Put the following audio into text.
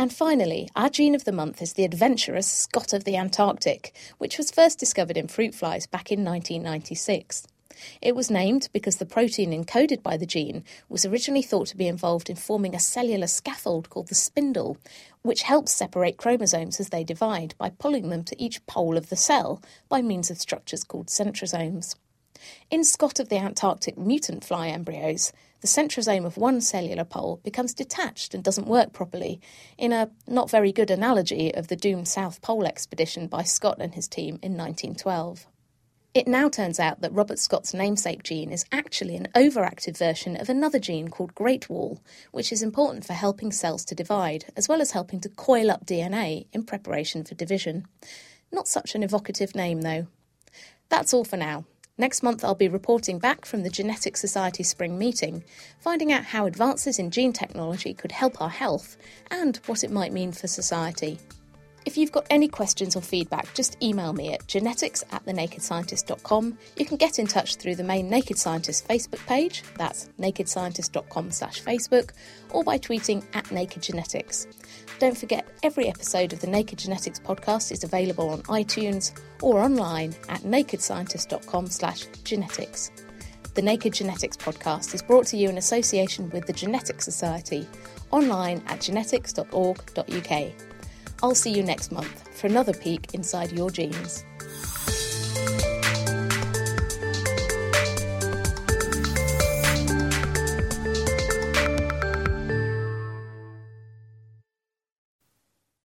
And finally, our gene of the month is the adventurous Scot of the Antarctic, which was first discovered in fruit flies back in 1996. It was named because the protein encoded by the gene was originally thought to be involved in forming a cellular scaffold called the spindle, which helps separate chromosomes as they divide by pulling them to each pole of the cell by means of structures called centrosomes. In Scot of the Antarctic mutant fly embryos, the centrosome of one cellular pole becomes detached and doesn't work properly, in a not very good analogy of the doomed South Pole expedition by Scott and his team in 1912. It now turns out that Robert Scott's namesake gene is actually an overactive version of another gene called Great Wall, which is important for helping cells to divide, as well as helping to coil up DNA in preparation for division. Not such an evocative name, though. That's all for now. Next month I'll be reporting back from the Genetics Society Spring Meeting, finding out how advances in gene technology could help our health and what it might mean for society. If you've got any questions or feedback, just email me at genetics@thenakedscientist.com. You can get in touch through the main Naked Scientist Facebook page, that's nakedscientist.com/Facebook, or by tweeting @NakedGenetics. Don't forget, every episode of the Naked Genetics podcast is available on iTunes or online at nakedscientist.com/genetics. The Naked Genetics podcast is brought to you in association with the Genetics Society, online at genetics.org.uk. I'll see you next month for another peek inside your genes.